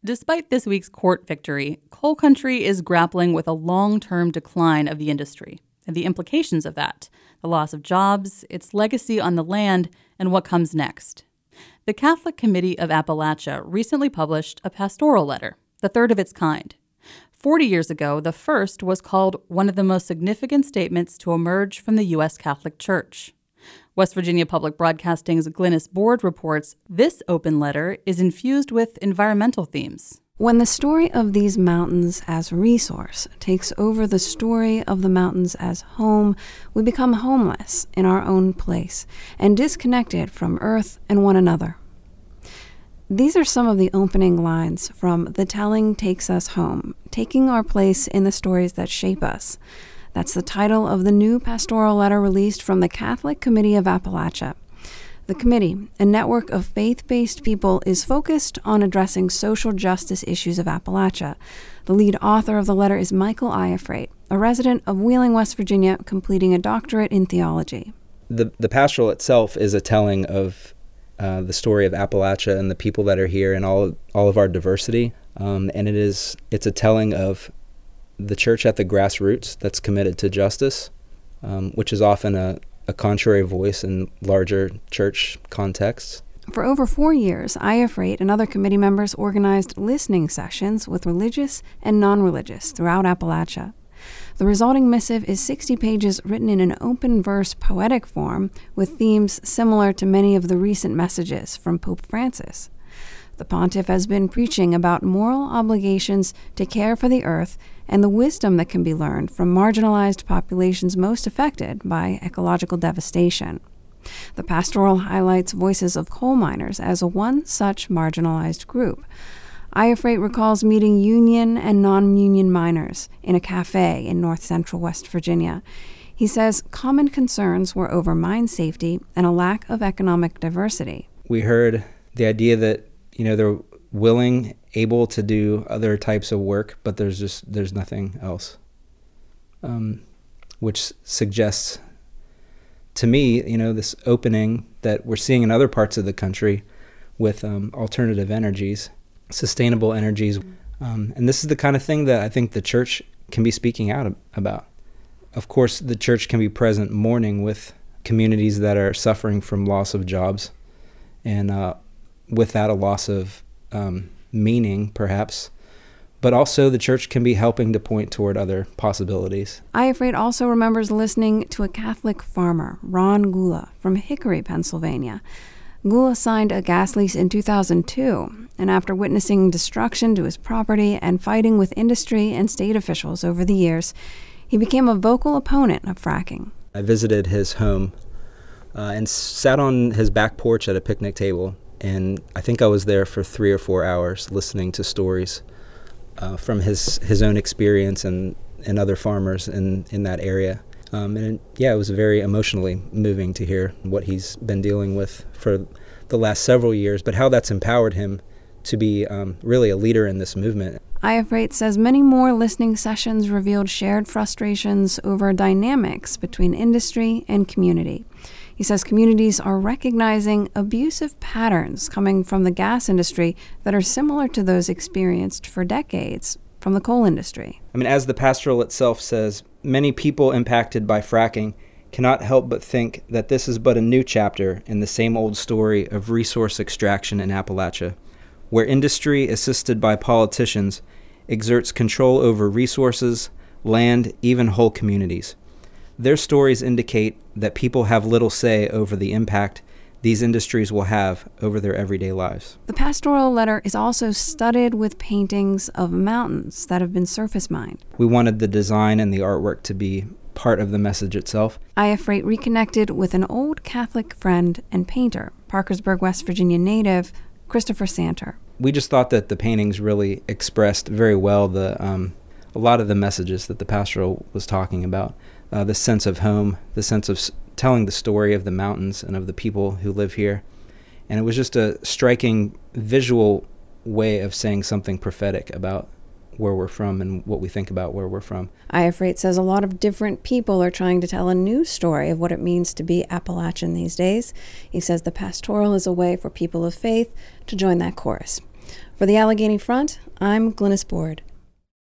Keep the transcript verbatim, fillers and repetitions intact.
Despite this week's court victory, coal country is grappling with a long-term decline of the industry and the implications of that, the loss of jobs, its legacy on the land, and what comes next. The Catholic Committee of Appalachia recently published a pastoral letter, the third of its kind. Forty years ago, the first was called one of the most significant statements to emerge from the U S Catholic Church. West Virginia Public Broadcasting's Glynis Board reports this open letter is infused with environmental themes. When the story of these mountains as resource takes over the story of the mountains as home, we become homeless in our own place and disconnected from earth and one another. These are some of the opening lines from The Telling Takes Us Home, taking our place in the stories that shape us. That's the title of the new pastoral letter released from the Catholic Committee of Appalachia. The committee, a network of faith-based people, is focused on addressing social justice issues of Appalachia. The lead author of the letter is Michael Iafrate, a resident of Wheeling, West Virginia, completing a doctorate in theology. The, the pastoral itself is a telling of uh, the story of Appalachia and the people that are here and all, all of our diversity. Um, and it is it's a telling of the church at the grassroots that's committed to justice, um, which is often a, a contrary voice in larger church contexts. For over four years, Iafrate and other committee members organized listening sessions with religious and non-religious throughout Appalachia. The resulting missive is sixty pages written in an open verse poetic form with themes similar to many of the recent messages from Pope Francis. The pontiff has been preaching about moral obligations to care for the earth and the wisdom that can be learned from marginalized populations most affected by ecological devastation. The pastoral highlights voices of coal miners as one such marginalized group. Iafrate recalls meeting union and non-union miners in a cafe in north central West Virginia. He says common concerns were over mine safety and a lack of economic diversity. We heard the idea that you know, they're willing, able to do other types of work, but there's just, there's nothing else. Um, which suggests to me, you know, this opening that we're seeing in other parts of the country with um, alternative energies, sustainable energies. Um, and this is the kind of thing that I think the church can be speaking out about. Of course, the church can be present mourning with communities that are suffering from loss of jobs and, uh, with that a loss of um, meaning, perhaps. But also the church can be helping to point toward other possibilities. Iafrate also remembers listening to a Catholic farmer, Ron Gula, from Hickory, Pennsylvania. Gula signed a gas lease in two thousand two, and after witnessing destruction to his property and fighting with industry and state officials over the years, he became a vocal opponent of fracking. I visited his home uh, and sat on his back porch at a picnic table. And I think I was there for three or four hours listening to stories uh, from his, his own experience and, and other farmers in, in that area. Um, and it, yeah, it was very emotionally moving to hear what he's been dealing with for the last several years, but how that's empowered him to be um, really a leader in this movement. Iafrate says many more listening sessions revealed shared frustrations over dynamics between industry and community. He says communities are recognizing abusive patterns coming from the gas industry that are similar to those experienced for decades from the coal industry. I mean, as the pastoral itself says, many people impacted by fracking cannot help but think that this is but a new chapter in the same old story of resource extraction in Appalachia, where industry, assisted by politicians, exerts control over resources, land, even whole communities. Their stories indicate that people have little say over the impact these industries will have over their everyday lives. The pastoral letter is also studded with paintings of mountains that have been surface mined. We wanted the design and the artwork to be part of the message itself. Iafrate reconnected with an old Catholic friend and painter, Parkersburg, West Virginia native Christopher Santer. We just thought that the paintings really expressed very well the um, a lot of the messages that the pastoral was talking about. Uh, the sense of home, the sense of s- telling the story of the mountains and of the people who live here. And it was just a striking visual way of saying something prophetic about where we're from and what we think about where we're from. Iafrate says a lot of different people are trying to tell a new story of what it means to be Appalachian these days. He says the pastoral is a way for people of faith to join that chorus. For the Allegheny Front, I'm Glynis Board.